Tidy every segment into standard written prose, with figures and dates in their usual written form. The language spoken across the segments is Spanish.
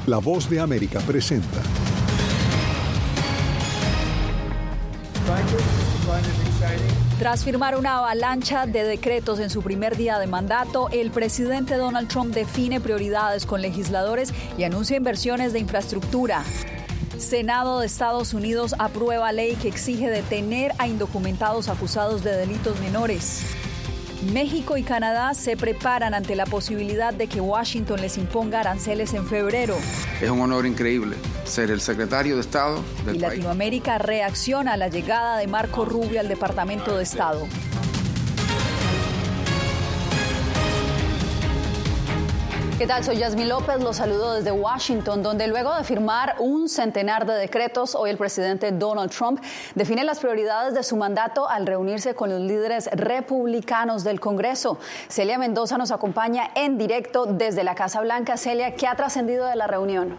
La Voz de América presenta. Tras firmar una avalancha de decretos en su primer día de mandato, el presidente Donald Trump define prioridades con legisladores y anuncia inversiones de infraestructura. Senado de Estados Unidos aprueba ley que exige detener a indocumentados acusados de delitos menores. México y Canadá se preparan ante la posibilidad de que Washington les imponga aranceles en febrero. Es un honor increíble ser el secretario de Estado del país. Y Latinoamérica reacciona a la llegada de Marco Rubio al Departamento de Estado. ¿Qué tal? Soy Yasmín López, los saludo desde Washington, donde luego de firmar un centenar de decretos, hoy el presidente Donald Trump define las prioridades de su mandato al reunirse con los líderes republicanos del Congreso. Celia Mendoza nos acompaña en directo desde la Casa Blanca. Celia, ¿qué ha trascendido de la reunión?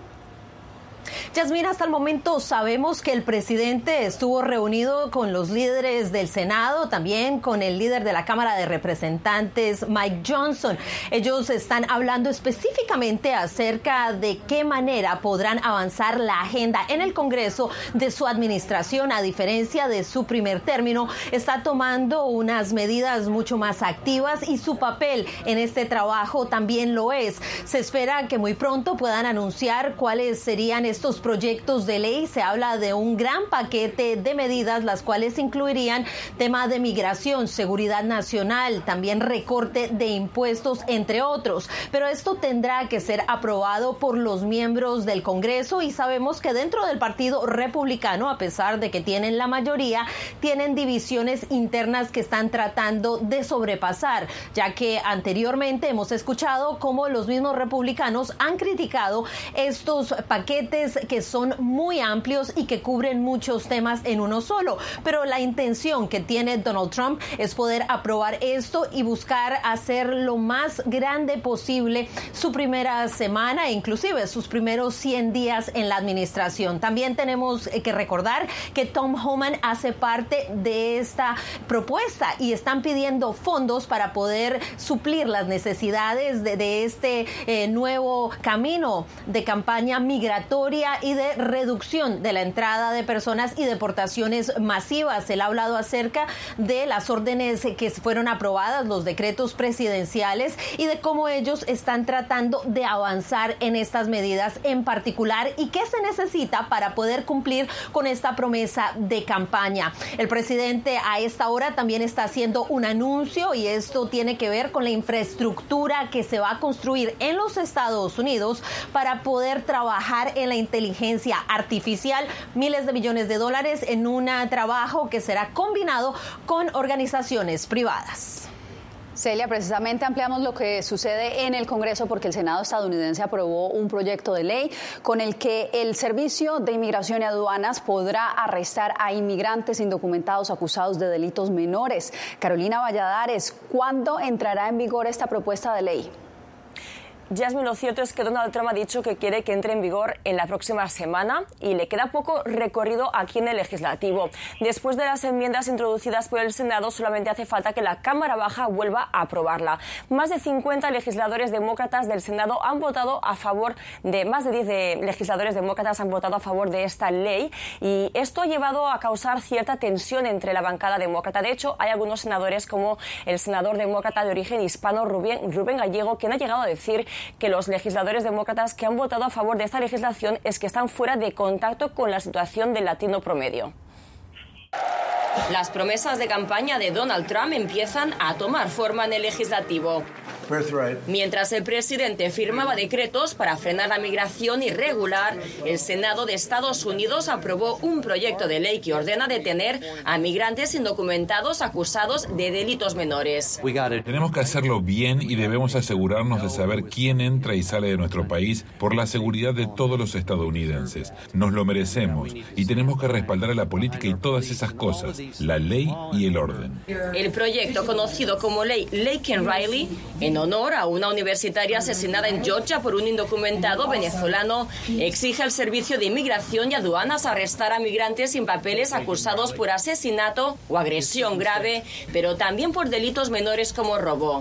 Yasmín, hasta el momento sabemos que el presidente estuvo reunido con los líderes del Senado, también con el líder de la Cámara de Representantes, Mike Johnson. Ellos están hablando específicamente acerca de qué manera podrán avanzar la agenda en el Congreso de su administración. A diferencia de su primer término, está tomando unas medidas mucho más activas y su papel en este trabajo también lo es. Se espera que muy pronto puedan anunciar cuáles serían estos proyectos de ley. Se habla de un gran paquete de medidas, las cuales incluirían tema de migración, seguridad nacional, también recorte de impuestos, entre otros. Pero esto tendrá que ser aprobado por los miembros del Congreso y sabemos que dentro del Partido Republicano, a pesar de que tienen la mayoría, tienen divisiones internas que están tratando de sobrepasar, ya que anteriormente hemos escuchado cómo los mismos republicanos han criticado estos paquetes que son muy amplios y que cubren muchos temas en uno solo. Pero la intención que tiene Donald Trump es poder aprobar esto y buscar hacer lo más grande posible su primera semana e inclusive sus primeros 100 días en la administración. También tenemos que recordar que Tom Homan hace parte de esta propuesta y están pidiendo fondos para poder suplir las necesidades de este nuevo camino de campaña migratoria y de reducción de la entrada de personas y deportaciones masivas. Él ha hablado acerca de las órdenes que fueron aprobadas, los decretos presidenciales y de cómo ellos están tratando de avanzar en estas medidas en particular y qué se necesita para poder cumplir con esta promesa de campaña. El presidente a esta hora también está haciendo un anuncio y esto tiene que ver con la infraestructura que se va a construir en los Estados Unidos para poder trabajar en la inteligencia artificial, miles de millones de dólares en un trabajo que será combinado con organizaciones privadas. Celia, precisamente ampliamos lo que sucede en el Congreso porque el Senado estadounidense aprobó un proyecto de ley con el que el Servicio de Inmigración y Aduanas podrá arrestar a inmigrantes indocumentados acusados de delitos menores. Carolina Valladares, ¿cuándo entrará en vigor esta propuesta de ley? Yasmín, lo cierto es que Donald Trump ha dicho que quiere que entre en vigor en la próxima semana y le queda poco recorrido aquí en el Legislativo. Después de las enmiendas introducidas por el Senado, solamente hace falta que la Cámara Baja vuelva a aprobarla. Más de 50 legisladores demócratas del Senado han votado a favor más de 10 legisladores demócratas han votado a favor de esta ley y esto ha llevado a causar cierta tensión entre la bancada demócrata. De hecho, hay algunos senadores como el senador demócrata de origen hispano Rubén Gallego, quien ha llegado a decir que los legisladores demócratas que han votado a favor de esta legislación es que están fuera de contacto con la situación del latino promedio. Las promesas de campaña de Donald Trump empiezan a tomar forma en el legislativo. Mientras el presidente firmaba decretos para frenar la migración irregular, el Senado de Estados Unidos aprobó un proyecto de ley que ordena detener a migrantes indocumentados acusados de delitos menores. Tenemos que hacerlo bien y debemos asegurarnos de saber quién entra y sale de nuestro país por la seguridad de todos los estadounidenses. Nos lo merecemos y tenemos que respaldar a la política y todas esas cosas, la ley y el orden. El proyecto, conocido como Ley Laken Riley, en honor a una universitaria asesinada en Georgia por un indocumentado venezolano, exige al Servicio de Inmigración y Aduanas arrestar a migrantes sin papeles acusados por asesinato o agresión grave, pero también por delitos menores como robo.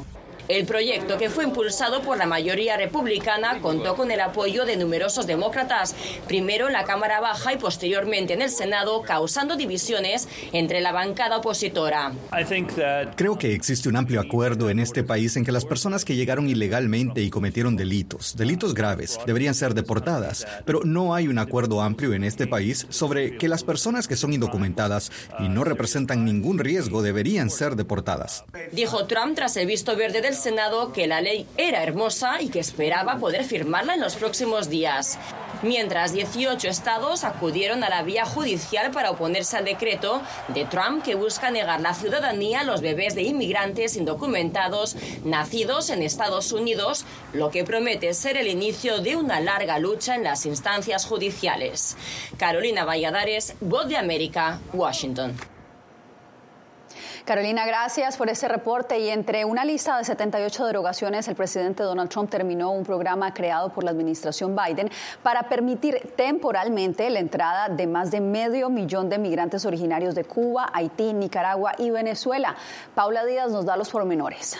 El proyecto, que fue impulsado por la mayoría republicana, contó con el apoyo de numerosos demócratas, primero en la Cámara Baja y posteriormente en el Senado, causando divisiones entre la bancada opositora. Creo que existe un amplio acuerdo en este país en que las personas que llegaron ilegalmente y cometieron delitos graves, deberían ser deportadas, pero no hay un acuerdo amplio en este país sobre que las personas que son indocumentadas y no representan ningún riesgo deberían ser deportadas. Dijo Trump tras el visto verde del Senado que la ley era hermosa y que esperaba poder firmarla en los próximos días. Mientras 18 estados acudieron a la vía judicial para oponerse al decreto de Trump que busca negar la ciudadanía a los bebés de inmigrantes indocumentados nacidos en Estados Unidos, lo que promete ser el inicio de una larga lucha en las instancias judiciales. Carolina Valladares, Voz de América, Washington. Carolina, gracias por ese reporte. Y entre una lista de 78 derogaciones, el presidente Donald Trump terminó un programa creado por la administración Biden para permitir temporalmente la entrada de más de 500,000 de migrantes originarios de Cuba, Haití, Nicaragua y Venezuela. Paula Díaz nos da los pormenores.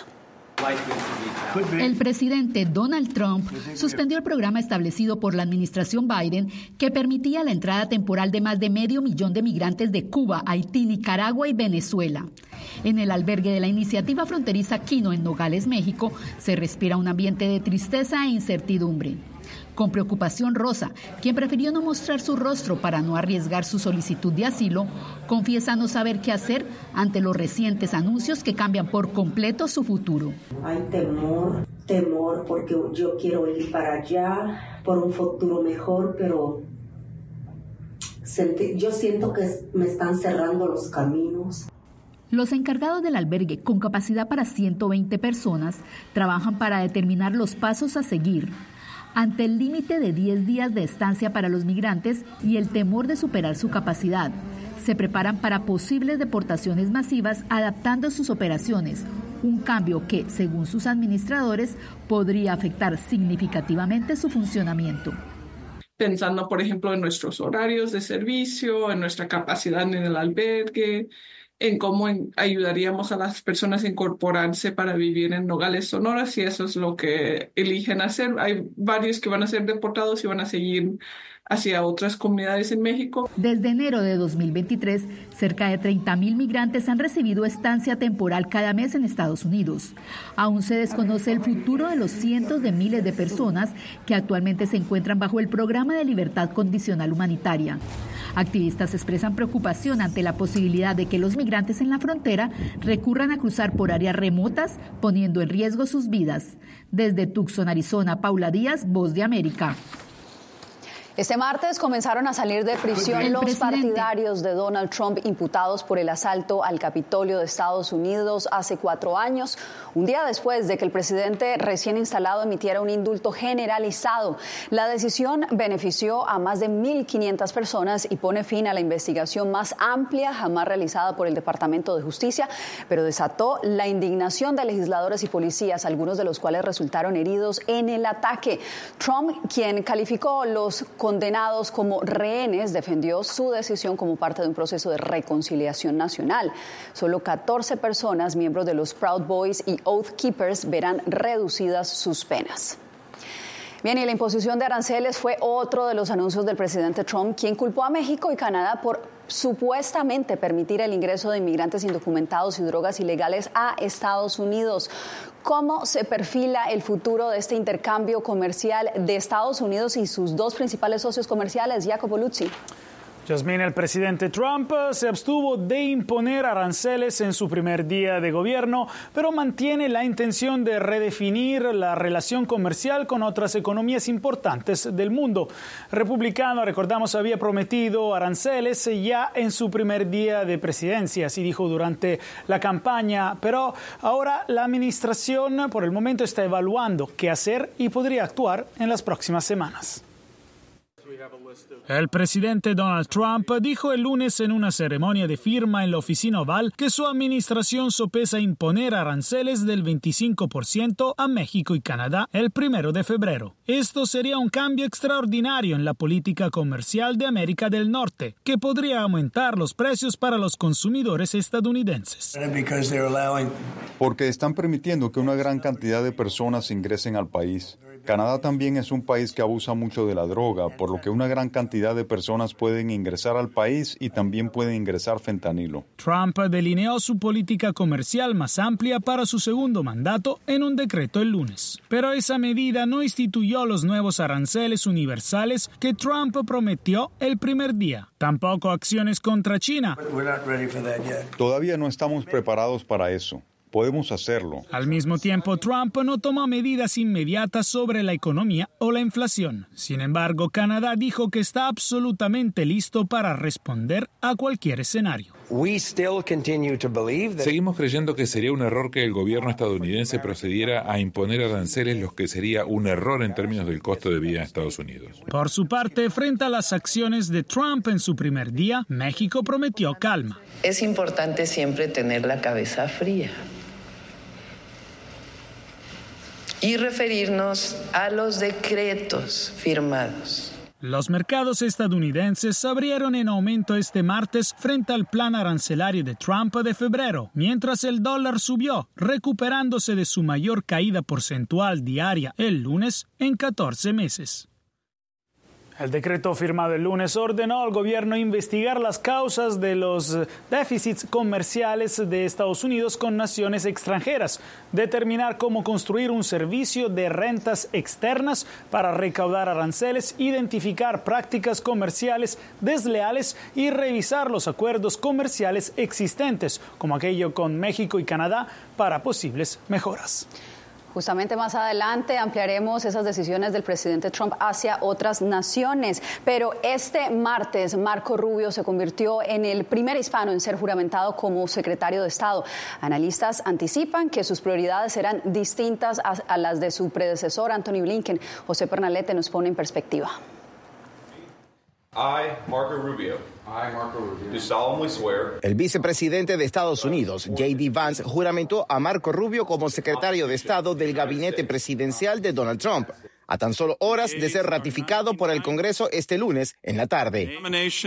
El presidente Donald Trump suspendió el programa establecido por la administración Biden que permitía la entrada temporal de más de 500,000 de migrantes de Cuba, Haití, Nicaragua y Venezuela. En el albergue de la iniciativa fronteriza Quino en Nogales, México, se respira un ambiente de tristeza e incertidumbre. Con preocupación, Rosa, quien prefirió no mostrar su rostro para no arriesgar su solicitud de asilo, confiesa no saber qué hacer ante los recientes anuncios que cambian por completo su futuro. Hay temor porque yo quiero ir para allá por un futuro mejor, pero yo siento que me están cerrando los caminos. Los encargados del albergue, con capacidad para 120 personas, trabajan para determinar los pasos a seguir. Ante el límite de 10 días de estancia para los migrantes y el temor de superar su capacidad, se preparan para posibles deportaciones masivas adaptando sus operaciones, un cambio que, según sus administradores, podría afectar significativamente su funcionamiento. Pensando, por ejemplo, en nuestros horarios de servicio, en nuestra capacidad en el albergue, en cómo ayudaríamos a las personas a incorporarse para vivir en Nogales, Sonora, si eso es lo que eligen hacer. Hay varios que van a ser deportados y van a seguir hacia otras comunidades en México. Desde enero de 2023, cerca de 30,000 migrantes han recibido estancia temporal cada mes en Estados Unidos. Aún se desconoce el futuro de los cientos de miles de personas que actualmente se encuentran bajo el programa de libertad condicional humanitaria. Activistas expresan preocupación ante la posibilidad de que los migrantes en la frontera recurran a cruzar por áreas remotas, poniendo en riesgo sus vidas. Desde Tucson, Arizona, Paula Díaz, Voz de América. Este martes comenzaron a salir de prisión los partidarios de Donald Trump imputados por el asalto al Capitolio de Estados Unidos hace 4 años, un día después de que el presidente recién instalado emitiera un indulto generalizado. La decisión benefició a más de 1,500 personas y pone fin a la investigación más amplia jamás realizada por el Departamento de Justicia, pero desató la indignación de legisladores y policías, algunos de los cuales resultaron heridos en el ataque. Trump, quien calificó los condenados como rehenes, defendió su decisión como parte de un proceso de reconciliación nacional. Solo 14 personas, miembros de los Proud Boys y Oath Keepers, verán reducidas sus penas. Bien, y la imposición de aranceles fue otro de los anuncios del presidente Trump, quien culpó a México y Canadá por supuestamente permitir el ingreso de inmigrantes indocumentados y drogas ilegales a Estados Unidos. ¿Cómo se perfila el futuro de este intercambio comercial de Estados Unidos y sus dos principales socios comerciales? Jacopo Luzzi. Yasmín, el presidente Trump se abstuvo de imponer aranceles en su primer día de gobierno, pero mantiene la intención de redefinir la relación comercial con otras economías importantes del mundo. Republicano, recordamos, había prometido aranceles ya en su primer día de presidencia, así dijo durante la campaña, pero ahora la administración por el momento está evaluando qué hacer y podría actuar en las próximas semanas. El presidente Donald Trump dijo el lunes en una ceremonia de firma en la Oficina Oval que su administración sopesa imponer aranceles del 25% a México y Canadá el 1 de febrero. Esto sería un cambio extraordinario en la política comercial de América del Norte, que podría aumentar los precios para los consumidores estadounidenses. Porque están permitiendo que una gran cantidad de personas ingresen al país. Canadá también es un país que abusa mucho de la droga, por lo que una gran cantidad de personas pueden ingresar al país y también pueden ingresar fentanilo. Trump delineó su política comercial más amplia para su segundo mandato en un decreto el lunes. Pero esa medida no instituyó los nuevos aranceles universales que Trump prometió el primer día. Tampoco acciones contra China. Todavía no estamos preparados para eso. Podemos hacerlo. Al mismo tiempo, Trump no tomó medidas inmediatas sobre la economía o la inflación. Sin embargo, Canadá dijo que está absolutamente listo para responder a cualquier escenario. Seguimos creyendo que sería un error que el gobierno estadounidense procediera a imponer aranceles, lo que sería un error en términos del costo de vida en Estados Unidos. Por su parte, frente a las acciones de Trump en su primer día, México prometió calma. Es importante siempre tener la cabeza fría y referirnos a los decretos firmados. Los mercados estadounidenses se abrieron en aumento este martes frente al plan arancelario de Trump de febrero, mientras el dólar subió, recuperándose de su mayor caída porcentual diaria el lunes en 14 meses. El decreto firmado el lunes ordenó al gobierno investigar las causas de los déficits comerciales de Estados Unidos con naciones extranjeras, determinar cómo construir un servicio de rentas externas para recaudar aranceles, identificar prácticas comerciales desleales y revisar los acuerdos comerciales existentes, como aquello con México y Canadá, para posibles mejoras. Justamente más adelante ampliaremos esas decisiones del presidente Trump hacia otras naciones. Pero este martes, Marco Rubio se convirtió en el primer hispano en ser juramentado como secretario de Estado. Analistas anticipan que sus prioridades serán distintas a las de su predecesor, Anthony Blinken. José Pernalete nos pone en perspectiva. El vicepresidente de Estados Unidos, J.D. Vance, juramentó a Marco Rubio como secretario de Estado del gabinete presidencial de Donald Trump, a tan solo horas de ser ratificado por el Congreso este lunes en la tarde.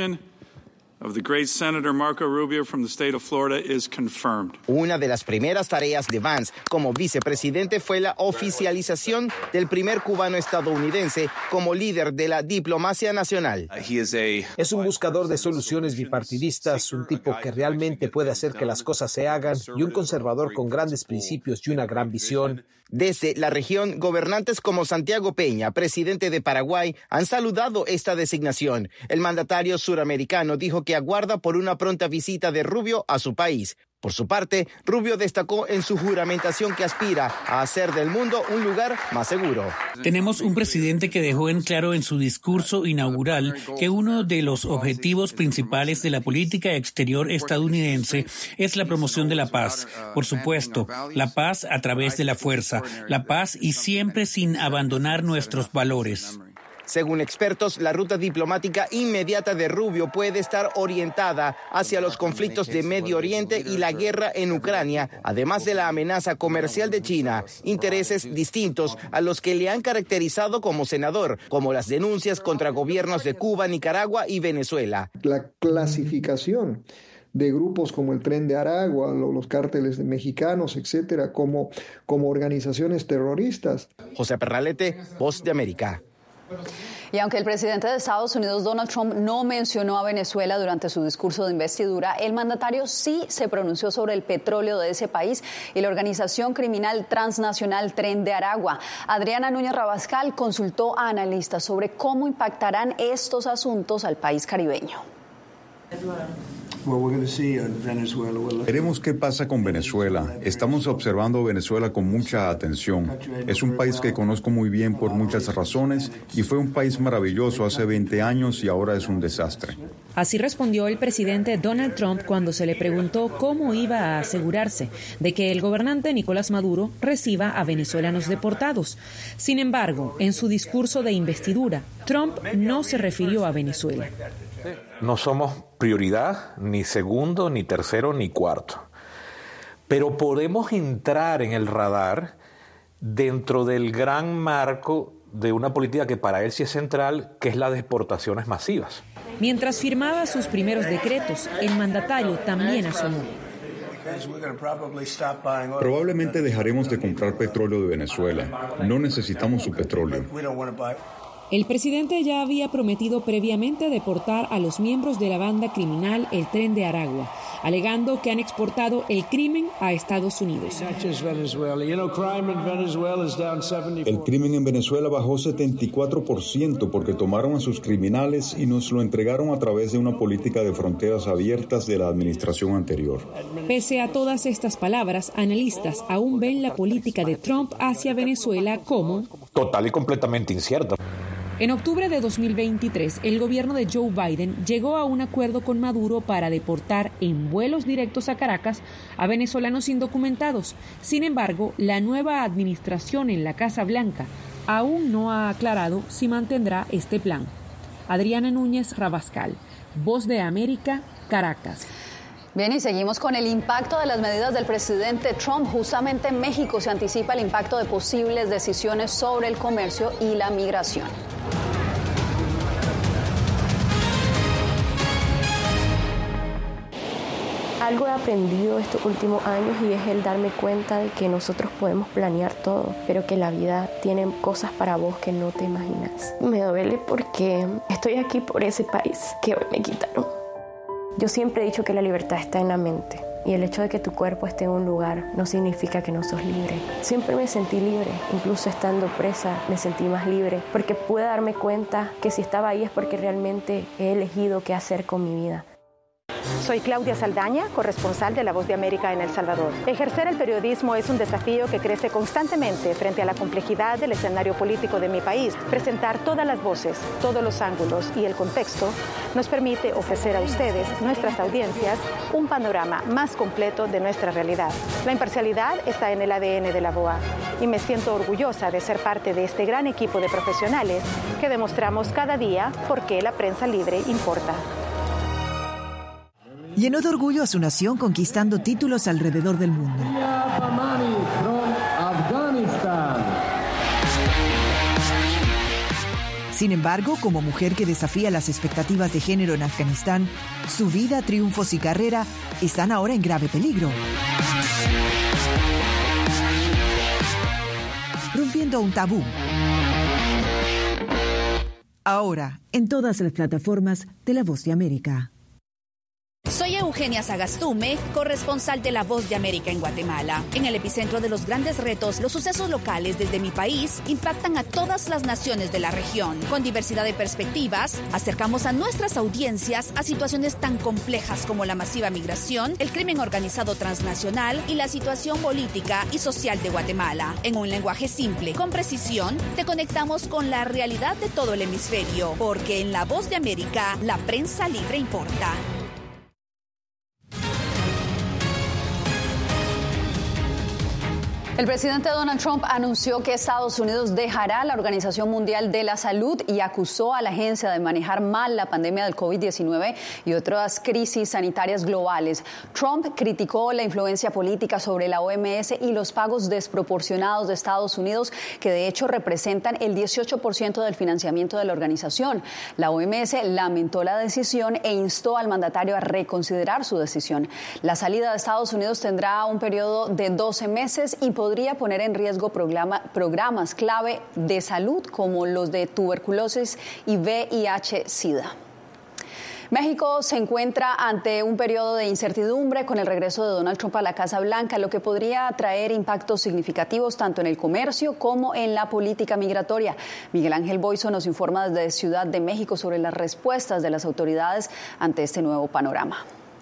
Una de las primeras tareas de Vance como vicepresidente fue la oficialización del primer cubano estadounidense como líder de la diplomacia nacional. Es un buscador de soluciones bipartidistas, un tipo que realmente puede hacer que las cosas se hagan y un conservador con grandes principios y una gran visión. Desde la región, gobernantes como Santiago Peña, presidente de Paraguay, han saludado esta designación. El mandatario suramericano dijo que aguarda por una pronta visita de Rubio a su país. Por su parte, Rubio destacó en su juramentación que aspira a hacer del mundo un lugar más seguro. Tenemos un presidente que dejó en claro en su discurso inaugural que uno de los objetivos principales de la política exterior estadounidense es la promoción de la paz. Por supuesto, la paz a través de la fuerza, la paz y siempre sin abandonar nuestros valores. Según expertos, la ruta diplomática inmediata de Rubio puede estar orientada hacia los conflictos de Medio Oriente y la guerra en Ucrania, además de la amenaza comercial de China, intereses distintos a los que le han caracterizado como senador, como las denuncias contra gobiernos de Cuba, Nicaragua y Venezuela. La clasificación de grupos como el Tren de Aragua, los cárteles mexicanos, etcétera, como organizaciones terroristas. José Pernalete, Voz de América. Y aunque el presidente de Estados Unidos, Donald Trump, no mencionó a Venezuela durante su discurso de investidura, el mandatario sí se pronunció sobre el petróleo de ese país y la organización criminal transnacional Tren de Aragua. Adriana Núñez Rabascal consultó a analistas sobre cómo impactarán estos asuntos al país caribeño. Veremos qué pasa con Venezuela. Estamos observando Venezuela con mucha atención. Es un país que conozco muy bien por muchas razones y fue un país maravilloso hace 20 años y ahora es un desastre. Así respondió el presidente Donald Trump cuando se le preguntó cómo iba a asegurarse de que el gobernante Nicolás Maduro reciba a venezolanos deportados. Sin embargo, en su discurso de investidura, Trump no se refirió a Venezuela. No somos prioridad, ni segundo, ni tercero, ni cuarto. Pero podemos entrar en el radar dentro del gran marco de una política que para él sí es central, que es la de deportaciones masivas. Mientras firmaba sus primeros decretos, el mandatario también asomó. Probablemente dejaremos de comprar petróleo de Venezuela. No necesitamos su petróleo. El presidente ya había prometido previamente deportar a los miembros de la banda criminal El Tren de Aragua, alegando que han exportado el crimen a Estados Unidos. El crimen en Venezuela bajó 74% porque tomaron a sus criminales y nos lo entregaron a través de una política de fronteras abiertas de la administración anterior. Pese a todas estas palabras, analistas aún ven la política de Trump hacia Venezuela como total y completamente incierta. En octubre de 2023, el gobierno de Joe Biden llegó a un acuerdo con Maduro para deportar en vuelos directos a Caracas a venezolanos indocumentados. Sin embargo, la nueva administración en la Casa Blanca aún no ha aclarado si mantendrá este plan. Adriana Núñez Rabascal, Voz de América, Caracas. Bien, y seguimos con el impacto de las medidas del presidente Trump. Justamente en México se anticipa el impacto de posibles decisiones sobre el comercio y la migración. Algo he aprendido estos últimos años y es el darme cuenta de que nosotros podemos planear todo, pero que la vida tiene cosas para vos que no te imaginas. Me duele porque estoy aquí por ese país que hoy me quitaron. Yo siempre he dicho que la libertad está en la mente y el hecho de que tu cuerpo esté en un lugar no significa que no sos libre. Siempre me sentí libre, incluso estando presa me sentí más libre porque pude darme cuenta que si estaba ahí es porque realmente he elegido qué hacer con mi vida. Soy Claudia Saldaña, corresponsal de La Voz de América en El Salvador. Ejercer el periodismo es un desafío que crece constantemente frente a la complejidad del escenario político de mi país. Presentar todas las voces, todos los ángulos y el contexto nos permite ofrecer a ustedes, nuestras audiencias, un panorama más completo de nuestra realidad. La imparcialidad está en el ADN de la VOA y me siento orgullosa de ser parte de este gran equipo de profesionales que demostramos cada día por qué la prensa libre importa. Llenó de orgullo a su nación conquistando títulos alrededor del mundo. Sin embargo, como mujer que desafía las expectativas de género en Afganistán, su vida, triunfos y carrera están ahora en grave peligro. Rompiendo un tabú. Ahora, en todas las plataformas de La Voz de América. Soy Eugenia Sagastume, corresponsal de La Voz de América en Guatemala. En el epicentro de los grandes retos, los sucesos locales desde mi país impactan a todas las naciones de la región. Con diversidad de perspectivas, acercamos a nuestras audiencias a situaciones tan complejas como la masiva migración, el crimen organizado transnacional y la situación política y social de Guatemala. En un lenguaje simple, con precisión, te conectamos con la realidad de todo el hemisferio, porque en La Voz de América, la prensa libre importa. El presidente Donald Trump anunció que Estados Unidos dejará la Organización Mundial de la Salud y acusó a la agencia de manejar mal la pandemia del COVID-19 y otras crisis sanitarias globales. Trump criticó la influencia política sobre la OMS y los pagos desproporcionados de Estados Unidos, que de hecho representan el 18% del financiamiento de la organización. La OMS lamentó la decisión e instó al mandatario a reconsiderar su decisión. La salida de Estados Unidos tendrá un periodo de 12 meses y podría poner en riesgo programas clave de salud como los de tuberculosis y VIH-Sida. México se encuentra ante un periodo de incertidumbre con el regreso de Donald Trump a la Casa Blanca, lo que podría traer impactos significativos tanto en el comercio como en la política migratoria. Miguel Ángel Boiso nos informa desde Ciudad de México sobre las respuestas de las autoridades ante este nuevo panorama.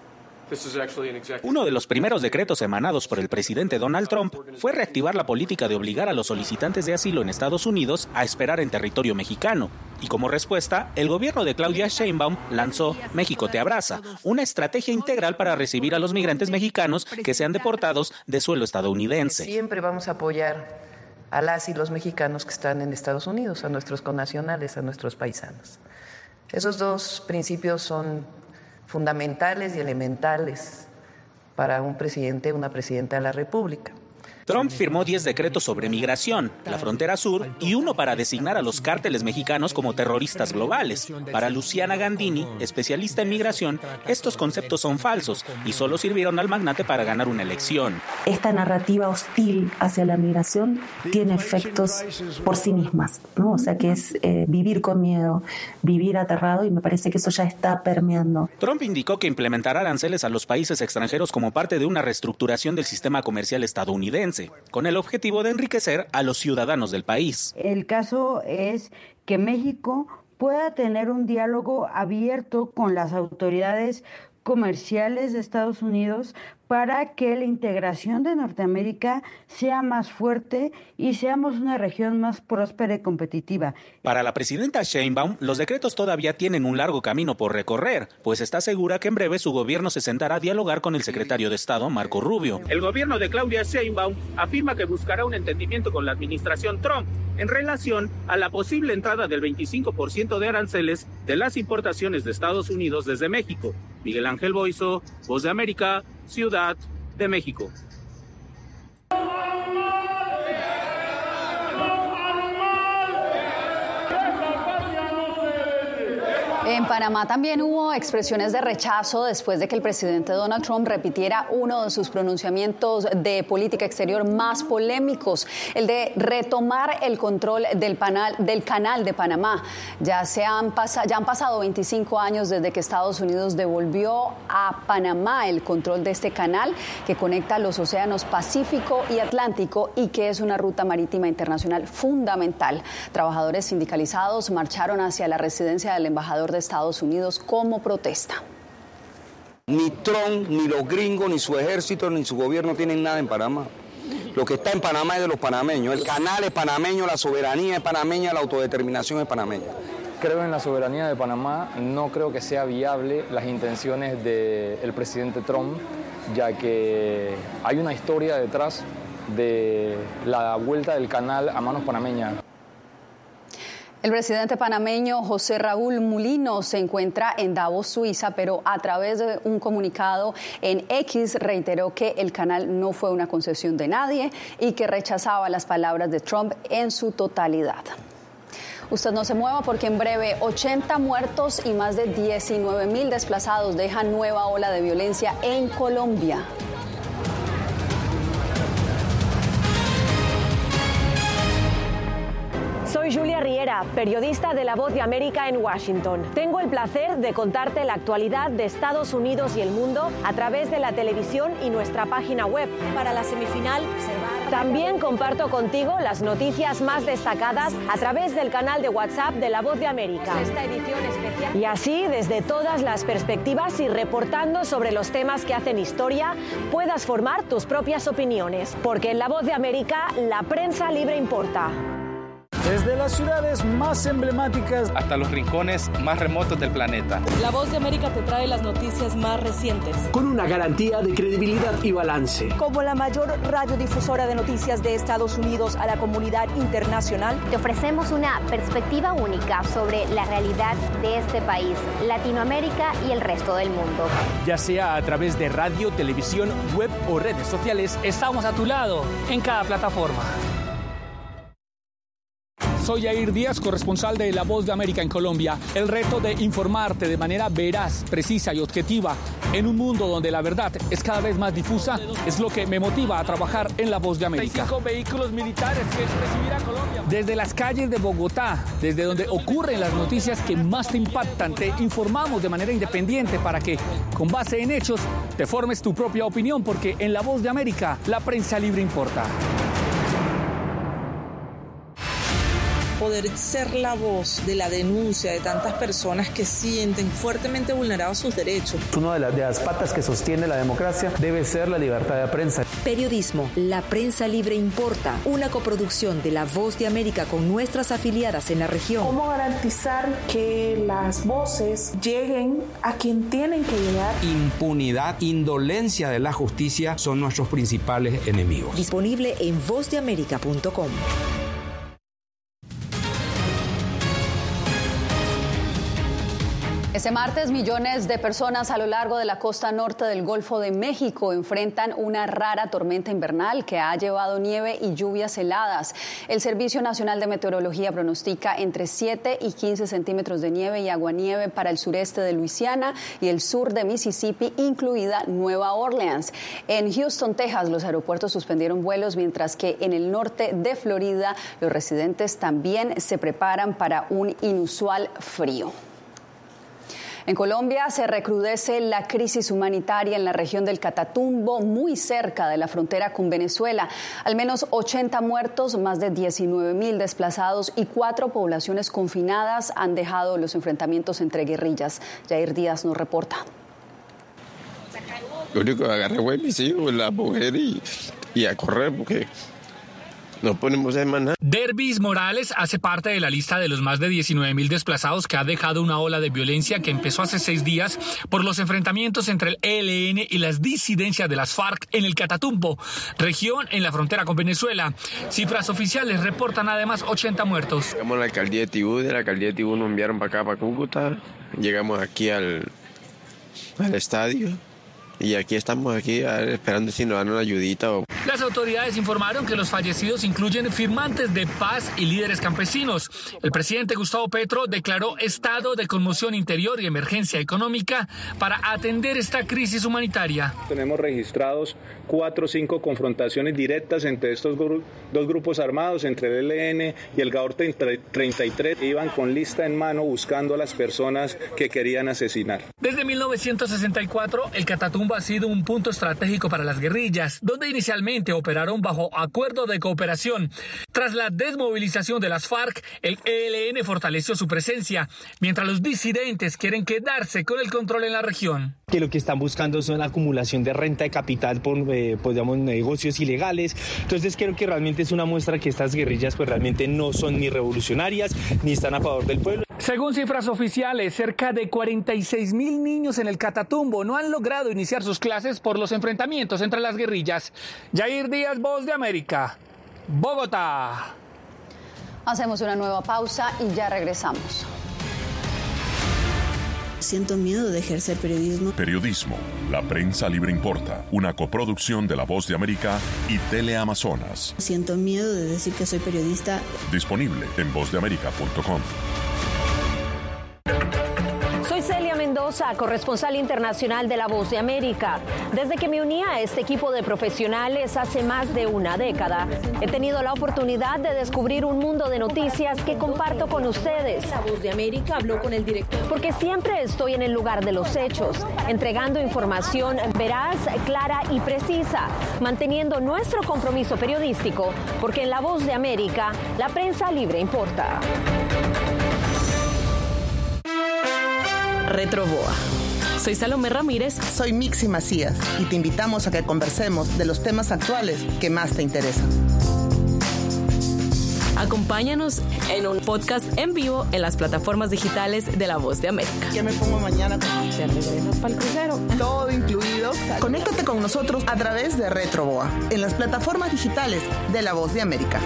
Uno de los primeros decretos emanados por el presidente Donald Trump fue reactivar la política de obligar a los solicitantes de asilo en Estados Unidos a esperar en territorio mexicano. Y como respuesta, el gobierno de Claudia Sheinbaum lanzó México te abraza, una estrategia integral para recibir a los migrantes mexicanos que sean deportados de suelo estadounidense. Siempre vamos a apoyar a las y los mexicanos que están en Estados Unidos, a nuestros connacionales, a nuestros paisanos. Esos dos principios son fundamentales y elementales para un presidente, una presidenta de la República. Trump firmó 10 decretos sobre migración, la frontera sur y uno para designar a los cárteles mexicanos como terroristas globales. Para Luciana Gandini, especialista en migración, estos conceptos son falsos y solo sirvieron al magnate para ganar una elección. Esta narrativa hostil hacia la migración tiene efectos por sí mismas, ¿no? O sea que es vivir con miedo, vivir aterrado, y me parece que eso ya está permeando. Trump indicó que implementará aranceles a los países extranjeros como parte de una reestructuración del sistema comercial estadounidense, con el objetivo de enriquecer a los ciudadanos del país. El caso es que México pueda tener un diálogo abierto con las autoridades comerciales de Estados Unidos para que la integración de Norteamérica sea más fuerte y seamos una región más próspera y competitiva. Para la presidenta Sheinbaum, los decretos todavía tienen un largo camino por recorrer, pues está segura que en breve su gobierno se sentará a dialogar con el secretario de Estado, Marco Rubio. El gobierno de Claudia Sheinbaum afirma que buscará un entendimiento con la administración Trump en relación a la posible entrada del 25% de aranceles de las importaciones de Estados Unidos desde México. Miguel Ángel Boiso, Voz de América, Ciudad de México. En Panamá también hubo expresiones de rechazo después de que el presidente Donald Trump repitiera uno de sus pronunciamientos de política exterior más polémicos, el de retomar el control del canal de Panamá. Ya han pasado 25 años desde que Estados Unidos devolvió a Panamá el control de este canal que conecta los océanos Pacífico y Atlántico y que es una ruta marítima internacional fundamental. Trabajadores sindicalizados marcharon hacia la residencia del embajador de Estados Unidos como protesta. Ni Trump, ni los gringos, ni su ejército, ni su gobierno tienen nada en Panamá. Lo que está en Panamá es de los panameños. El canal es panameño, la soberanía es panameña, la autodeterminación es panameña. Creo en la soberanía de Panamá, no creo que sea viable las intenciones del presidente Trump, ya que hay una historia detrás de la vuelta del canal a manos panameñas. El presidente panameño José Raúl Mulino se encuentra en Davos, Suiza, pero a través de un comunicado en X reiteró que el canal no fue una concesión de nadie y que rechazaba las palabras de Trump en su totalidad. Usted no se mueva porque en breve 80 muertos y más de 19.000 desplazados dejan nueva ola de violencia en Colombia. Soy Julia Riera, periodista de La Voz de América en Washington. Tengo el placer de contarte la actualidad de Estados Unidos y el mundo a través de la televisión y nuestra página web. Para la semifinal, también comparto contigo las noticias más destacadas a través del canal de WhatsApp de La Voz de América. Esta edición especial. Y así, desde todas las perspectivas y reportando sobre los temas que hacen historia, puedas formar tus propias opiniones. Porque en La Voz de América, la prensa libre importa. Desde las ciudades más emblemáticas hasta los rincones más remotos del planeta. La Voz de América te trae las noticias más recientes. Con una garantía de credibilidad y balance. Como la mayor radiodifusora de noticias de Estados Unidos a la comunidad internacional, te ofrecemos una perspectiva única sobre la realidad de este país, Latinoamérica y el resto del mundo. Ya sea a través de radio, televisión, web o redes sociales, estamos a tu lado en cada plataforma. Soy Yair Díaz, corresponsal de La Voz de América en Colombia. El reto de informarte de manera veraz, precisa y objetiva en un mundo donde la verdad es cada vez más difusa es lo que me motiva a trabajar en La Voz de América. 5 vehículos militares que recibirá Colombia. Desde las calles de Bogotá, desde donde ocurren las noticias que más te impactan, te informamos de manera independiente para que, con base en hechos, te formes tu propia opinión, porque en La Voz de América la prensa libre importa. poder ser la voz de la denuncia de tantas personas que sienten fuertemente vulnerados sus derechos. Una de las patas que sostiene la democracia debe ser la libertad de prensa. Periodismo, la prensa libre importa, una coproducción de La Voz de América con nuestras afiliadas en la región. ¿Cómo garantizar que las voces lleguen a quien tienen que llegar? Impunidad, indolencia de la justicia son nuestros principales enemigos. Disponible en vozdeamerica.com. Este martes, millones de personas a lo largo de la costa norte del Golfo de México enfrentan una rara tormenta invernal que ha llevado nieve y lluvias heladas. El Servicio Nacional de Meteorología pronostica entre 7 y 15 centímetros de nieve y aguanieve para el sureste de Luisiana y el sur de Mississippi, incluida Nueva Orleans. En Houston, Texas, los aeropuertos suspendieron vuelos, mientras que en el norte de Florida, los residentes también se preparan para un inusual frío. En Colombia se recrudece la crisis humanitaria en la región del Catatumbo, muy cerca de la frontera con Venezuela. Al menos 80 muertos, más de 19.000 desplazados y 4 poblaciones confinadas han dejado los enfrentamientos entre guerrillas. Jair Díaz nos reporta. Lo único que agarré fue mis hijos, la mujer y a correr porque no ponemos en maná. Dervis Morales hace parte de la lista de los más de 19.000 desplazados que ha dejado una ola de violencia que empezó hace 6 días por los enfrentamientos entre el ELN y las disidencias de las FARC en el Catatumbo, región en la frontera con Venezuela. Cifras oficiales reportan además 80 muertos. Llegamos a la alcaldía de Tibú, de la alcaldía de Tibú nos enviaron para acá, para Cúcuta. Llegamos aquí al estadio. Y aquí estamos esperando si nos dan una ayudita. Las autoridades informaron que los fallecidos incluyen firmantes de paz y líderes campesinos. El presidente Gustavo Petro declaró estado de conmoción interior y emergencia económica para atender esta crisis humanitaria. Tenemos registrados 4 o 5 confrontaciones directas entre estos dos grupos armados, entre el ELN y el GAOR 33. Iban con lista en mano buscando a las personas que querían asesinar. Desde 1964, el Catatumbo ha sido un punto estratégico para las guerrillas, donde inicialmente operaron bajo acuerdo de cooperación. Tras la desmovilización de las FARC, el ELN fortaleció su presencia, mientras los disidentes quieren quedarse con el control en la región. Que lo que están buscando son la acumulación de renta de capital por negocios ilegales. Entonces creo que realmente es una muestra que estas guerrillas pues realmente no son ni revolucionarias ni están a favor del pueblo. Según cifras oficiales, cerca de 46.000 niños en el Catatumbo no han logrado iniciar sus clases por los enfrentamientos entre las guerrillas. Jair Díaz, Voz de América, Bogotá. Hacemos una nueva pausa y ya regresamos. Siento miedo de ejercer periodismo. Periodismo, la prensa libre importa, una coproducción de La Voz de América y Teleamazonas. Siento miedo de decir que soy periodista. Disponible en vozdeamerica.com. Soy Celia Mendoza, corresponsal internacional de La Voz de América. Desde que me uní a este equipo de profesionales hace más de una década, he tenido la oportunidad de descubrir un mundo de noticias que comparto con ustedes. La Voz de América habló con el director. Porque siempre estoy en el lugar de los hechos, entregando información veraz, clara y precisa, manteniendo nuestro compromiso periodístico, porque en La Voz de América, la prensa libre importa. Retroboa. Soy Salomé Ramírez. Soy Mixi Macías y te invitamos a que conversemos de los temas actuales que más te interesan. Acompáñanos en un podcast en vivo en las plataformas digitales de La Voz de América. ¿Qué me pongo mañana? ¿Te regresas para el crucero? Todo incluido. Conéctate con nosotros a través de Retroboa en las plataformas digitales de La Voz de América.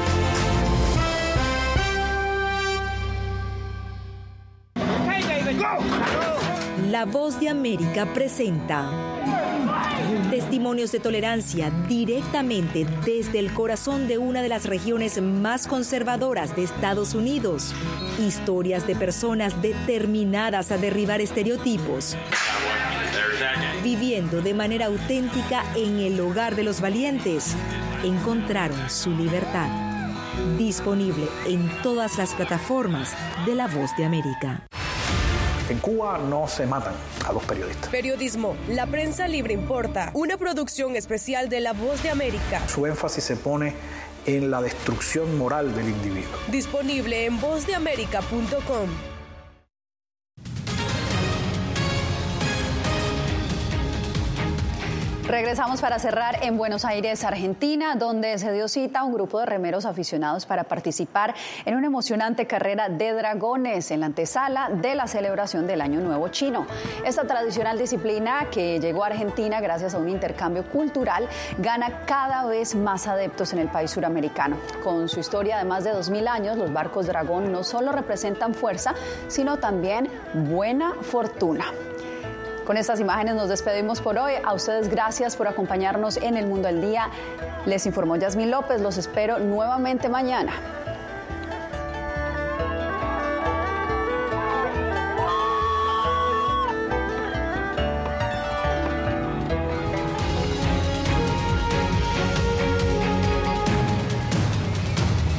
La Voz de América presenta testimonios de tolerancia directamente desde el corazón de una de las regiones más conservadoras de Estados Unidos. Historias de personas determinadas a derribar estereotipos, viviendo de manera auténtica en el hogar de los valientes. Encontraron su libertad. Disponible en todas las plataformas de La Voz de América. En Cuba no se matan a los periodistas. Periodismo, la prensa libre importa, una producción especial de La Voz de América. Su énfasis se pone en la destrucción moral del individuo. Disponible en vozdeamerica.com. Regresamos para cerrar en Buenos Aires, Argentina, donde se dio cita a un grupo de remeros aficionados para participar en una emocionante carrera de dragones en la antesala de la celebración del Año Nuevo Chino. Esta tradicional disciplina, que llegó a Argentina gracias a un intercambio cultural, gana cada vez más adeptos en el país suramericano. Con su historia de más de 2000 años, los barcos dragón no solo representan fuerza, sino también buena fortuna. Con estas imágenes nos despedimos por hoy. A ustedes gracias por acompañarnos en El Mundo al Día. Les informó Yasmín López. Los espero nuevamente mañana.